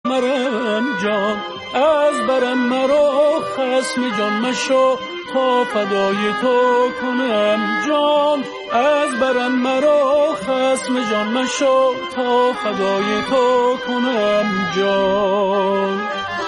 مرم جان، از برم مرا خصم جان مشو، تا فدای تو کنم جان، از برم مرا خصم جان مشو، تا فدای تو کنم جان.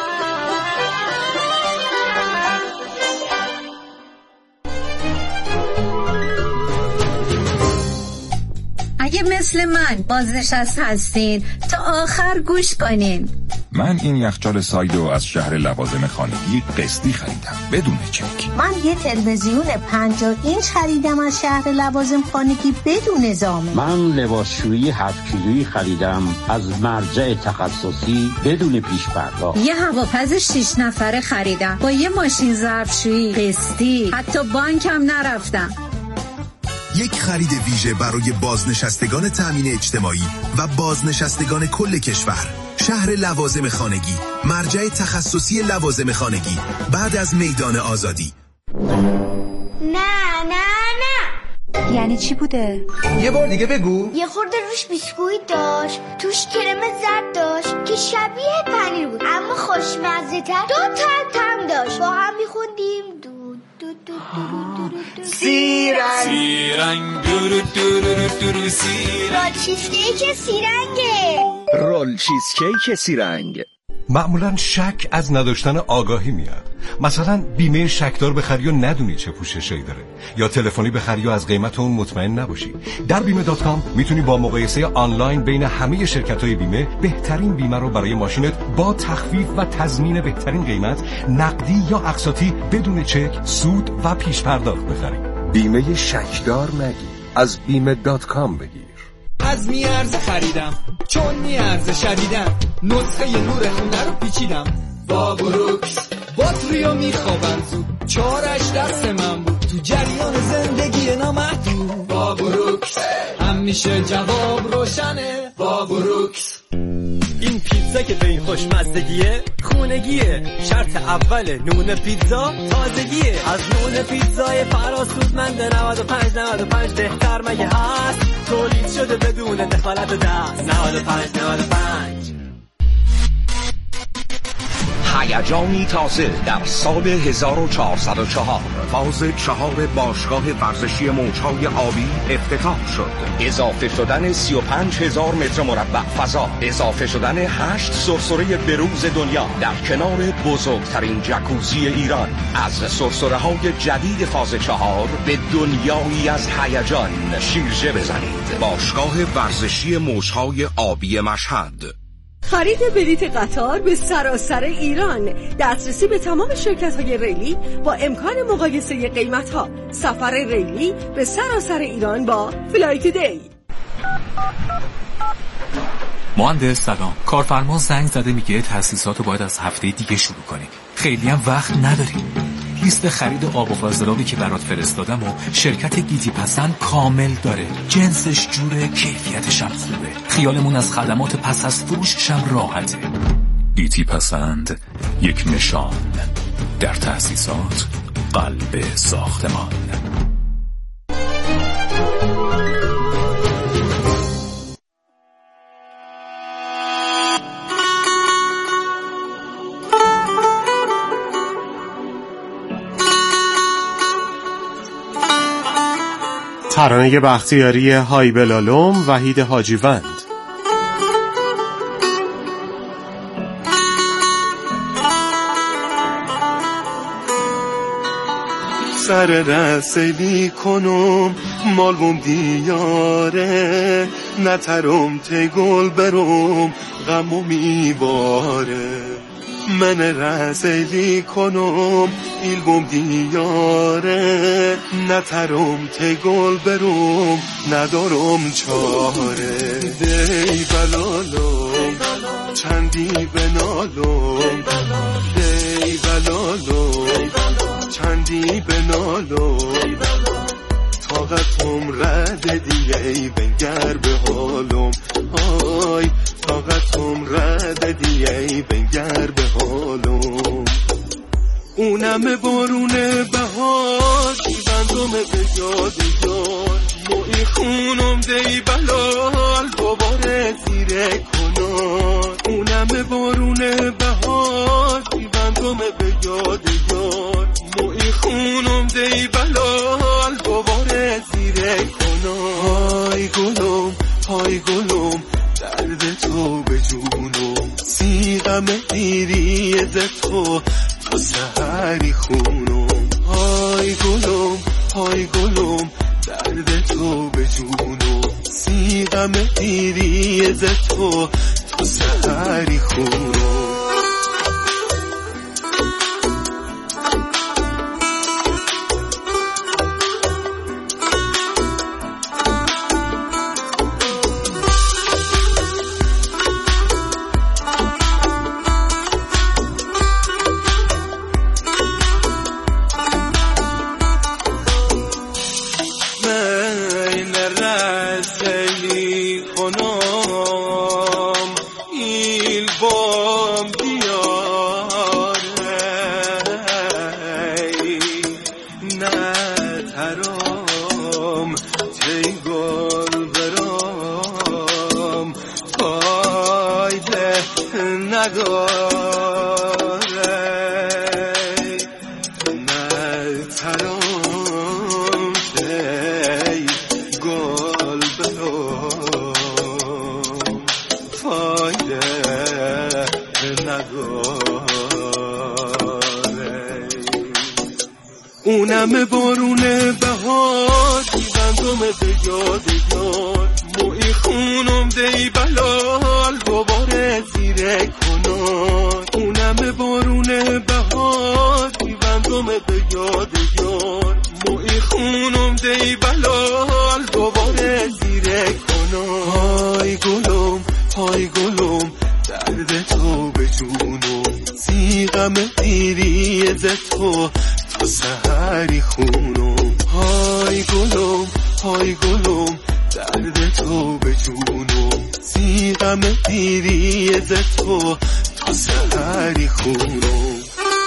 اگه مثل من بازنشست هستین تا آخر گوش کنین. من این یخچال سایدو از شهر لوازم خانگی قسطی خریدم بدون چک. من یه تلویزیون 50 اینچ خریدم از شهر لوازم خانگی بدون ضامن. من لباسشویی 7 کیلویی خریدم از مرجع تخصصی بدون پیش پرداخت. یه هواپز 6 نفره خریدم با یه ماشین ظرفشویی قسطی، حتی بانکم نرفتم. یک خرید ویژه برای بازنشستگان تامین اجتماعی و بازنشستگان کل کشور. شهر لوازم خانگی، مرجع تخصصی لوازم خانگی، بعد از میدان آزادی. نه یعنی چی بوده؟ یه بار دیگه بگو. یه خورده روش بیسکویت داشت، توش کرم زرد داشت که شبیه پنیر بود اما خوشمزه تر، 2 تا تم داشت، با هم میخوندیم سیرنگ دورو سیرنگ. رول چیزکیک سیرنگه. رول چیزکیک سیرنگ. معمولا شک از نداشتن آگاهی میاد. مثلا بیمه شکدار بخری و ندونی چه پوششایی داره، یا تلفنی بخری و از قیمت اون مطمئن نباشی. در بیمه.com میتونی با مقایسه آنلاین بین همه شرکت‌های بیمه بهترین بیمه رو برای ماشینت با تخفیف و تضمین بهترین قیمت، نقدی یا اقساطی، بدون چک، سود و پیش پرداخت بخری. بیمه شکدار نگیر، از بیمه.com بگیر. از میارزه خریدم چون میارزه شدیدم، نسخه نور خونه رو پیچیدم با بروکس، باتریو میخوابم زود، چارش دست من بود، تو جریان زندگی نامحدود با بروکس همیشه جواب روشنه با بروکس. این پیتزا که به این خوشمزدگیه خونگیه، شرط اول نون پیتزا تازگیه، از نون پیتزای فراسودمند 95 بهتر مگه هست، تولید شده بدون دخالت دست 95. هیجانی تازه در سال 1404 فاز 4 باشگاه ورزشی موج‌های آبی افتتاح شد. اضافه شدن 35,000 متر مربع فضا، اضافه شدن 8 سرسره بروز دنیا در کنار بزرگترین جکوزی ایران. از سرسره‌های جدید فاز 4 به دنیایی از هیجان شیرجه بزنید. باشگاه ورزشی موج‌های آبی مشهد. خرید بلیت قطار به سراسر ایران، دسترسی به تمام شرکت‌های ریلی با امکان مقایسه قیمت‌ها، سفر ریلی به سراسر ایران با فلای تودی. مهندس سلام، کارفرما زنگ زده میگه تاسیساتو باید از هفته دیگه شروع کنیم، خیلی هم وقت نداریم. لیست خرید آب و فاضلابی که برات فرستادم و شرکت گیتی پسند کامل داره، جنسش جوره، کیفیتش هم خوبه، خیالمون از خدمات پس از فروشش هم راحته. گیتی پسند، یک نشان در تاسیسات، قلب ساختمان. ترانه بختیاری های بلالم، وحید حاجیوند. سر رسیلی کنم مالبوم دیاره، نترم تگل برم غمو میباره. من رسیلی کنم ایلبوم دیاره، نترم تگل برم ندارم چاره. دی بلالم چندی بنالم، دی بلالم چندی بنالم، طاقتم رد دیگه ای بنگر به حالم. آی طاقتم رد دیگه ای بنگر به حالم. اونم بارونه بهار بندم به یاد یار، موی خونم دی بلال دوباره زیره کنم. کنار، اونم بارون بهار میبندم به یاد یار، موی خونم دی بلال دوباره زیره کنار. های گلم درد تو به جونم، سیغم دیری ز تو تا سحری خونم. های گلم درد تو به جونم، سیغم دیری ز تو تا سحری خونم. اونم بارون بهار میبندم به یاد یار، موی خونم دی بلال دوباره زیره کنار. اونم بارون بهار میبندم به یاد یار، موی خونم دی بلال دوباره زیره کنار. های گلم درد تو به جونم، سیغم دیری ز تو تا سحری خونم. های گلم درد تو به جونم، سیغم دیری ز تو تا سحری خونم.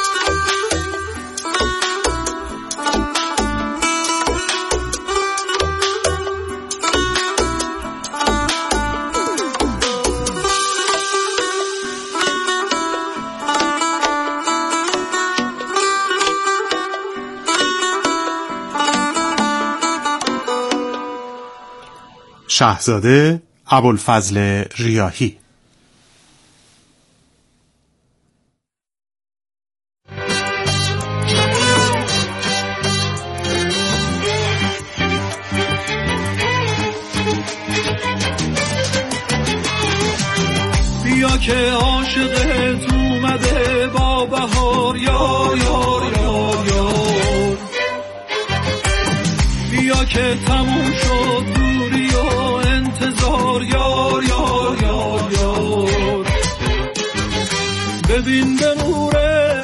شاهزاده ابوالفضل ریاحی. بیا که عاشقت اومده با بهار یار یار یار یار، بیا که تموم شد دوری و انتظار یار یار یار یار. ببین به نور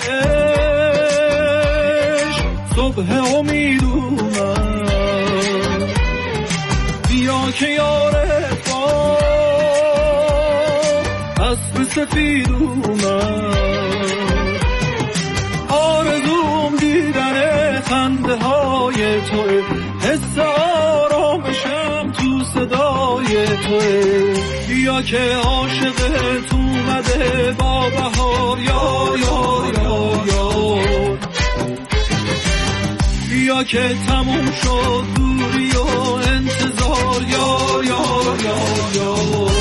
عشق صبح امید اومد، بیا که یارت با اسب سفید اومد. آرزوم دیدن خنده های توه، حس آرامشم تو صدای توه. بیا که عاشقت اومده با بهار یار یار یار یار، بیا که تموم شد دوری و انتظار یار یار یار یار.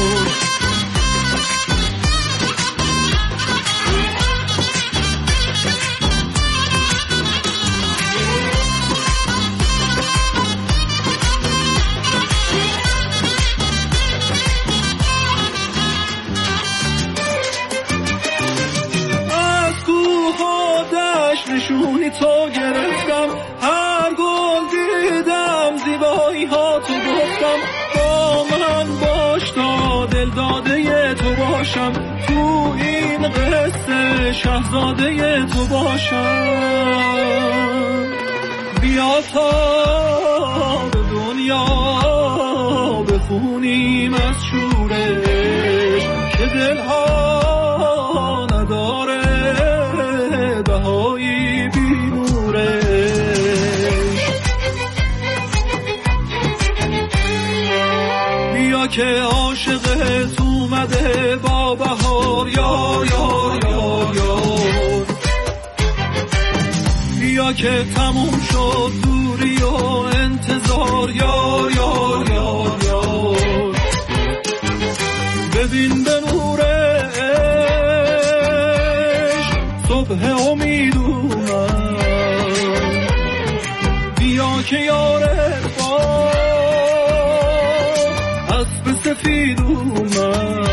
نشونی تو گرفتم، هر گل دیدم زیبایی ها تو گفتم. با من باش تا دل داده تو باشم، تو این قصه شاهزاده تو باشم. بیا تا به دنیا بخونیم از شورش که دلها نداره بهایی بی نورش. بیا که عاشقت اومده با که تموم شد دوری و انتظار، یار یار یار یار. ببین به نورش صبح امید اومد، بیا که یارت با اسب سفید اومد.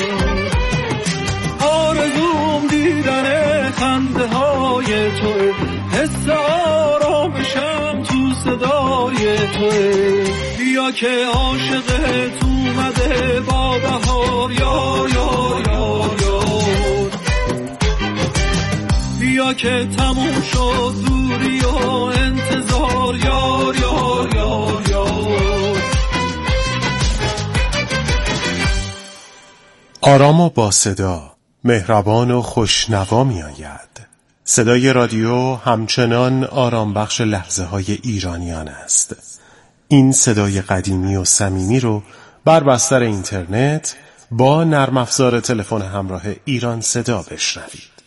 آرزوم دیدن خنده های توه، حس آرامشم تو صدای توه. بیا که عاشقت اومده با بهار، یار یار یار یار. بیا که تموم شد دوری و انتظار، یار یار یار یار. آرام و با صدا، مهربان و خوشنوا می آید. صدای رادیو همچنان آرام بخش لحظه های ایرانیان است. این صدای قدیمی و صمیمی رو بر بستر اینترنت با نرم افزار تلفن همراه ایران صدا بشنوید.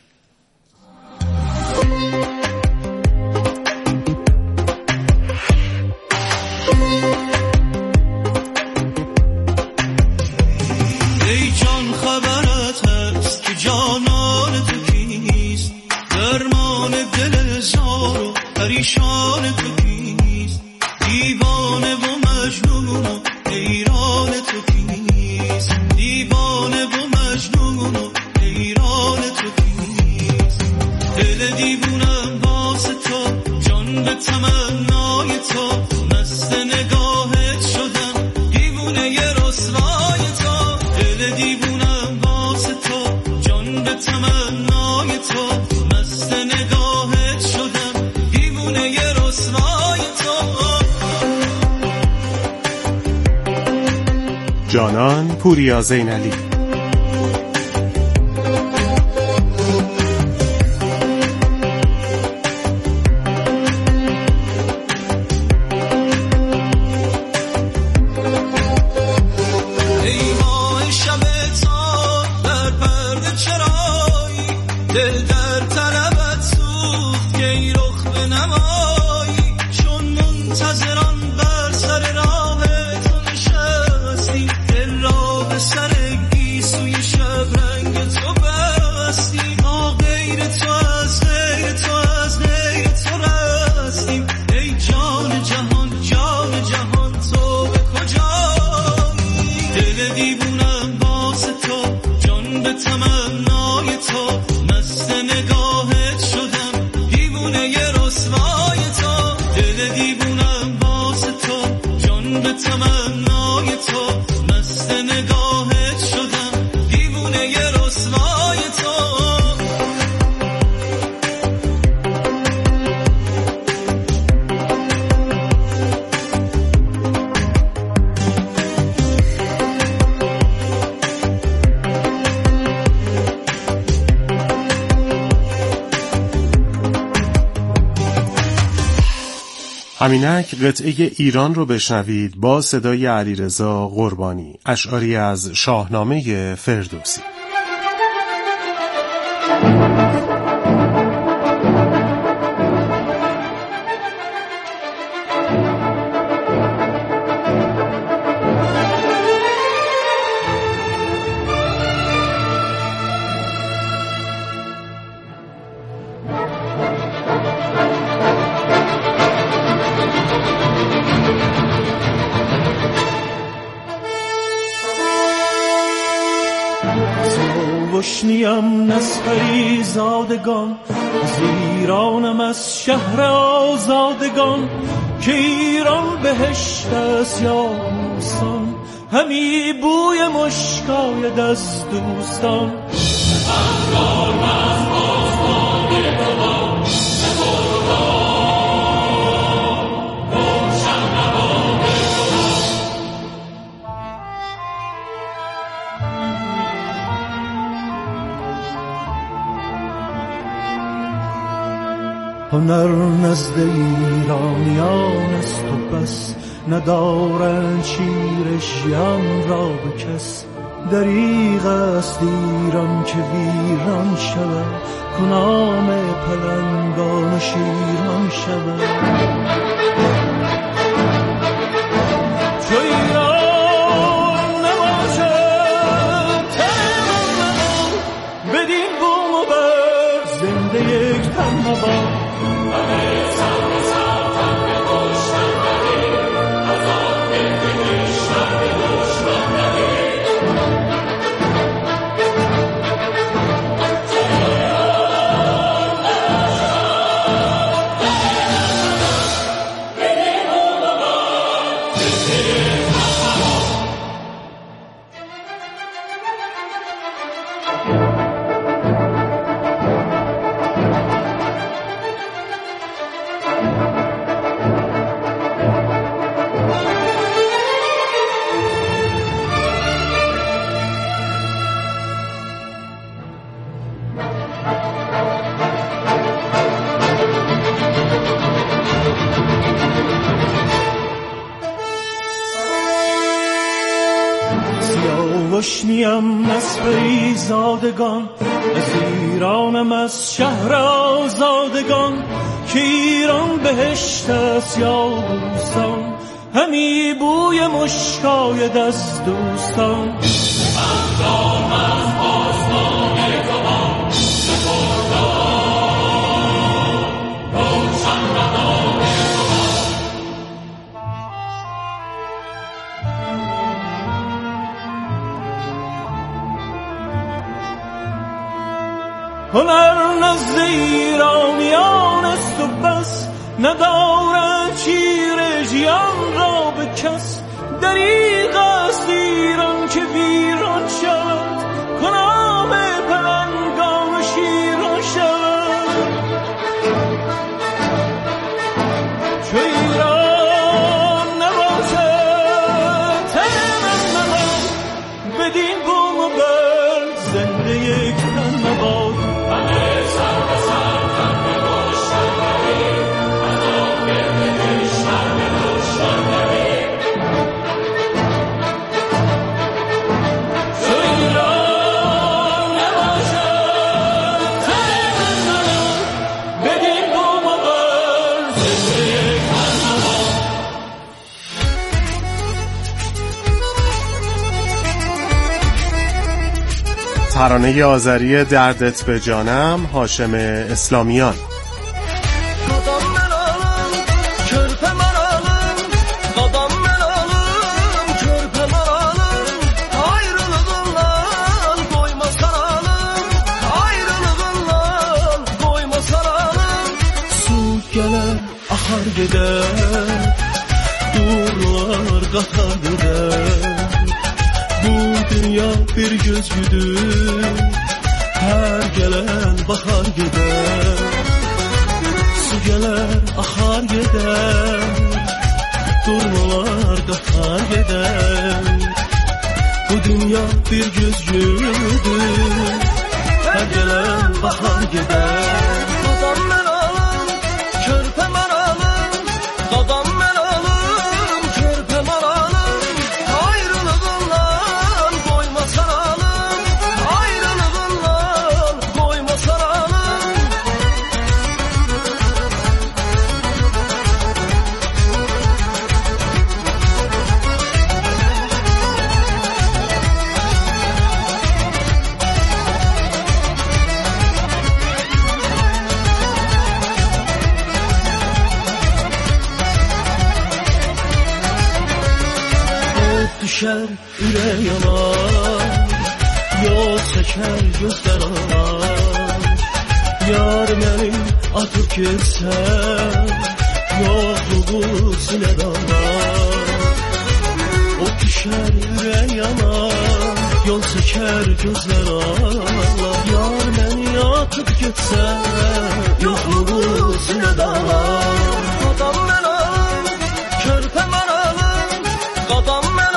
ای جان خبرت هست که جانان تو کیست، درمان دل زار و پریشان تو کیست، دیوانه و مجنون و حیران تو کیست، دیوانه و مجنون و حیران تو کیست. دل دیوونم واسه تو، جان به تمنای تو، مست نگاهت شدم دیوونه ی رسوای تو. دل دیوونم واسه تو، جان به تمنای تو، مست نگاهت شدم دیوونه ی رسوای تو. جانان پوریا زینالی. دل در طلبت سوخت که ای رخ به نمایی، چون منتظران بر سر راه تو نشستی، دل را به سر گیسوی شب رنگ تو بستی. ما غیر تو از غیر تو از غیر تو رستیم، ای جان جهان جان جهان تو به کجایی. دل دیوونم واسه تو، جان به تمنای تو، مست نگاهت شدم دیوونه ی رسوای تو. دل دیوونم واسه تو، جان به تمنای تو، مست نگاهت شدم دیوونه ی رسوای تو. همینک قطعه ایران رو بشنوید با صدای علیرضا قربانی، اشعاری از شاهنامه فردوسی. گشنیم نسخری زادگان، از ایرانم از شهر آزادگان، که ایران بهشت است یا موسان، همی بوی مشکاید از دوستان. هنر نزد ایرانیان است و بس، ندارند شیر ژیان را به کس. دریغ است ایران که ویران شود، کنام پلنگان و شیران شود. چو ایران نباشد تن بدین بوم و بر زنده یک تن نباشد. نیم از فریزادگان، از ایرانم از شهر آزادگان، که ایران بهشت است یا بوستان، همی بوی مشکاید از دوستان. هنر نزد ایرانیان است و بس، ندارد چیر ژیان را به کس. دریغ است ایران که ویران شود، کنام پلنگان و شیران شود. چو ایران نباشد تن من بدین بوم و بر زنده یک تن نباشد. ترانه آذری دردت به جانم، هاشم اسلامیان. Durlar qatarda bu dünya bir göz güdür, her gelen bakar gider. Su geler akar gider, durmalar qatar gider. Bu dünya bir göz güdür, her gelen bakar gider. Düşer yüreğime, yol çeker gözler ağlar. Yar benim atıp gitsen, yokluğu siler ağlar. O düşer yüreğime, yol çeker gözler ağlar. Yar beni atıp gitsen, yokluğu siler ağlar. Adam benim, körpem analım, adam benim.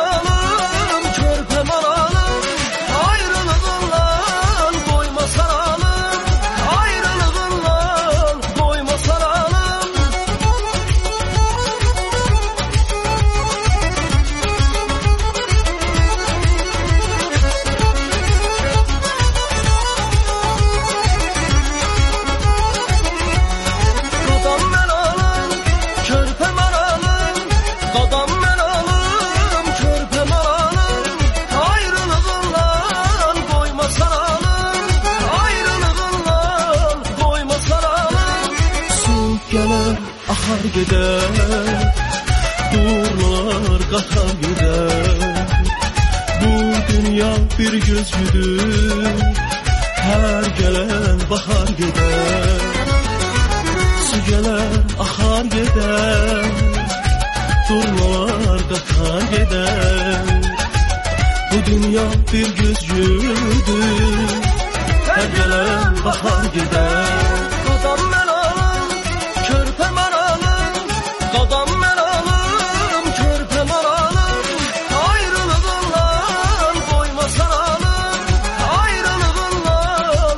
bahar gider, durlar qatar gider. Bu dünya bir gözlüdür, her gelen bahar gider. Su geler, ahar gider, durlar qatar gider. Bu dünya bir gözlüdür, her gelen bahar gider. Qadam mən alım, körpə mən alım, qadam mən alım, körpə mən alım. Ayrılığından qoymasan alım, ayrılığından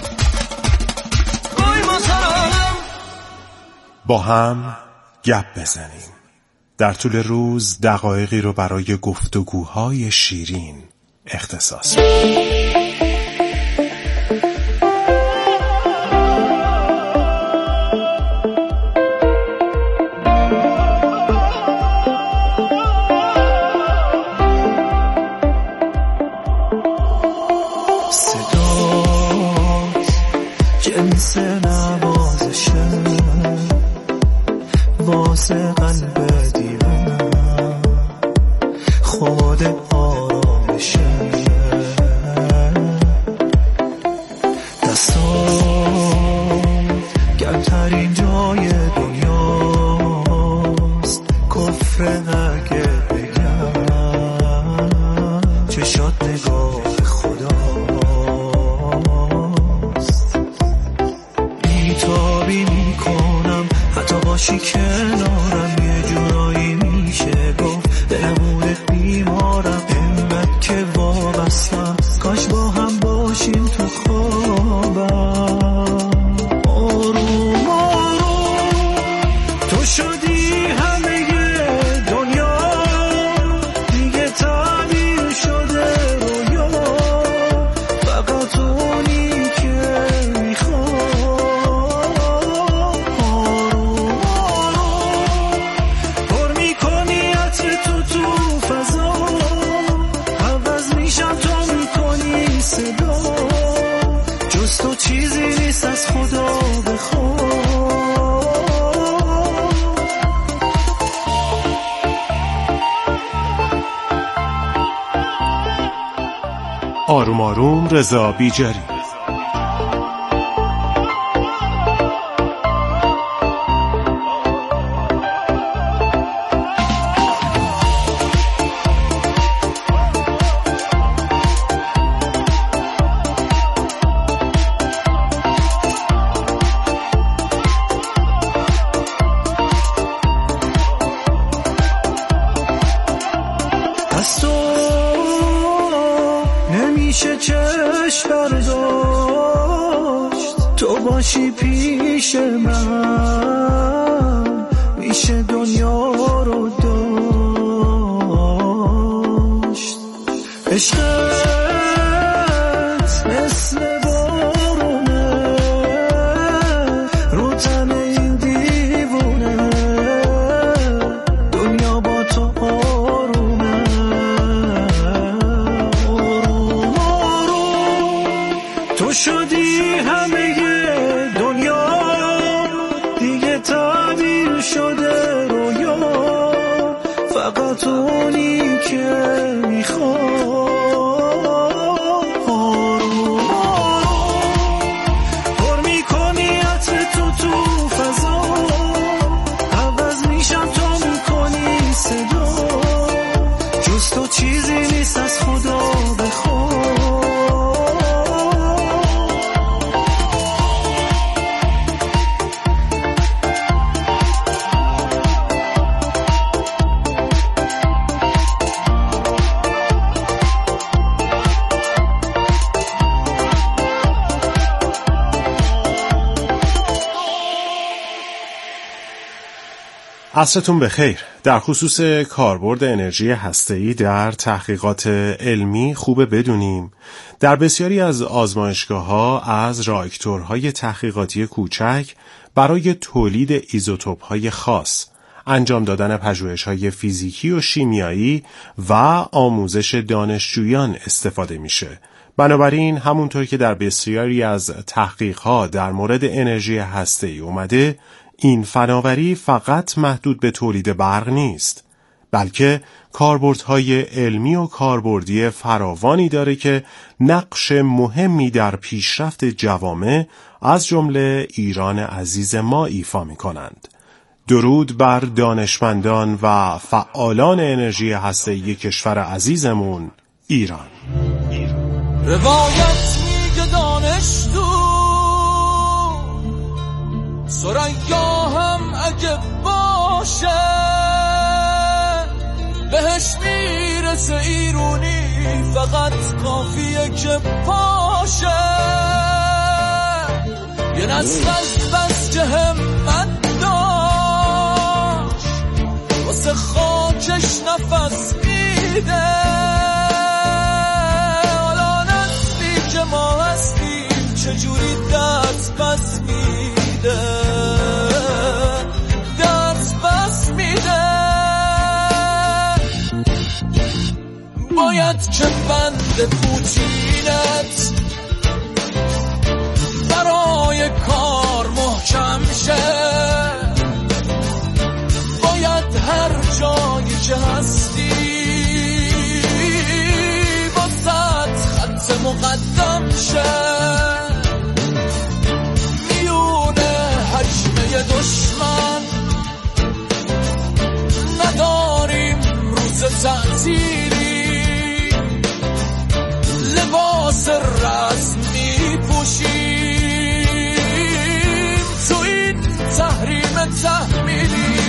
qoymasan alım. با هم گپ بزنیم. در طول روز دقایقی رو برای گفتگوهای شیرین اختصاص بدیم. واسه قلب دیوانم خود آرامشه دستان گرمترین جای دنیاست کفر اگه بگم چشات نگاه خداست بیتابی میکنم حتی باشی کنارم یه جورایی میشه گفت دلمونت بیمارم انقدر که وابستم کاش با هم باشیم تو خوابم آروم آروم تو شدی همه دنیا دیگه تعبیر شده رویا فقط اونی که تو چیزی نیست از خدا بخواد آروم آروم رضا بیجاری. تو باشی پیش من میشه دنیا رو داشت عشقت مثل بارونه رو تن این دیوونه دنیا با تو آرومه آروم آروم تو شدی همه شده رویا فقط اونی که میخواد آروم پر میکنی عطر تو فضا عوض میشم تو میکنی صدا جز تو چیزی نیست از خدا بخواد عصرتون بخیر. در خصوص کاربرد انرژی هسته‌ای در تحقیقات علمی خوبه بدونیم در بسیاری از آزمایشگاه‌ها از راکتورهای تحقیقاتی کوچک برای تولید ایزوتوپ‌های خاص، انجام دادن پژوهش‌های فیزیکی و شیمیایی و آموزش دانشجویان استفاده میشه. بنابراین همونطور که در بسیاری از تحقیق‌ها در مورد انرژی هسته‌ای اومده، این فناوری فقط محدود به تولید برق نیست، بلکه کاربردهای علمی و کاربردی فراوانی داره که نقش مهمی در پیشرفت جوامع از جمله ایران عزیز ما ایفا می‌کنند. درود بر دانشمندان و فعالان انرژی هسته‌ای کشور عزیزمون ایران. روایت میگه دانش تو ثریا هم اگه باشه بهش میرسه ایرونی، فقط کافیه که پاشه. یه نسل از بس که همت داشت واسه خاکش نفس میده، حالا نسلی که ما هستیم چجوری دست پس میده، دست پس میده. باید که بند پوتینت برای کار محکم شه، باید هر جایی که هستی واسه خط مقدم شه. میونه حجمه دشمن نداریم روز تعطیلی، لباس رسم میپوشیم تو این تحریم تحمیلی.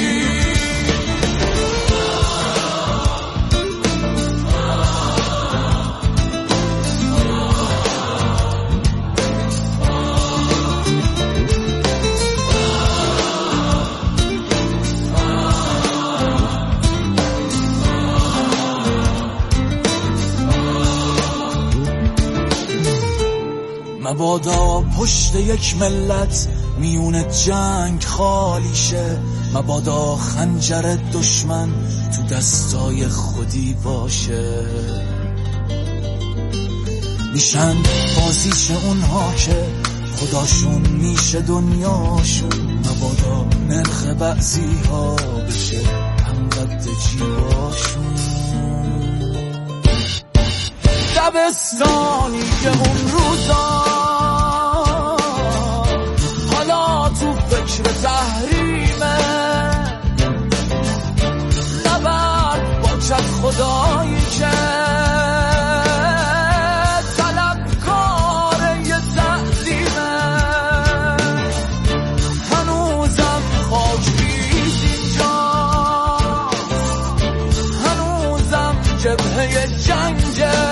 مبادا پشت یک ملت میون جنگ خالی شه، مبادا خنجر دشمن تو دستای خودی باشه. میشن بازیش اونها که خداشون میشه دنیاشون، مبادا نرخ بعضی ها بشه هم قد جیباشون. دبستانی که اون روزا حالا تو فکر تحریمه، نبرد با چت خدایی که طلبکار یه تعظیمه. هنوزم خاک ریز اینجاست، هنوزم جبهه جنگه،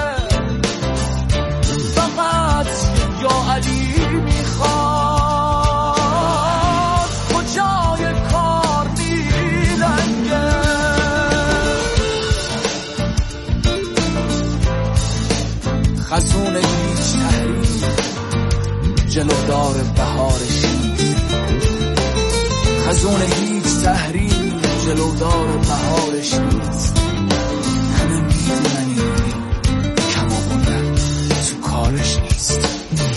فقط یا علی میخواد کجای کار میلنگه. خزون هیچ تحریم جلودار بهارش نیست، خزون هیچ تحریم جلودار بهارش نیست. همه میدونن کم آوردن تو کارش نیست.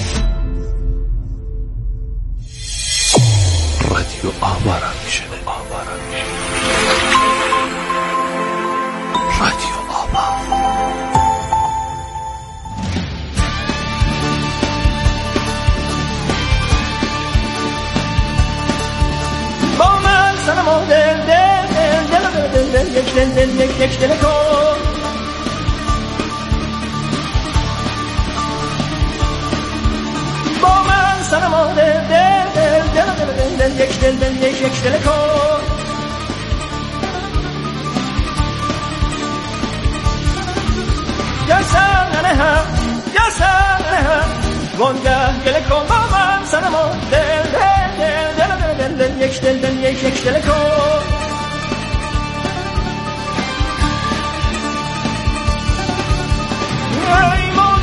رادیو آوارم میشه، رادیو آوا. با من سنما دل دل دل دل دل دل یک دل دل یک دل کن، با من سنما دل دل دل دل دل دل یک دل دل یک دل کن. یا سر هم یا سر هم وانگه گل کن، با من سنما دل دل دل دل دل یک دل دل یک دل کن. ای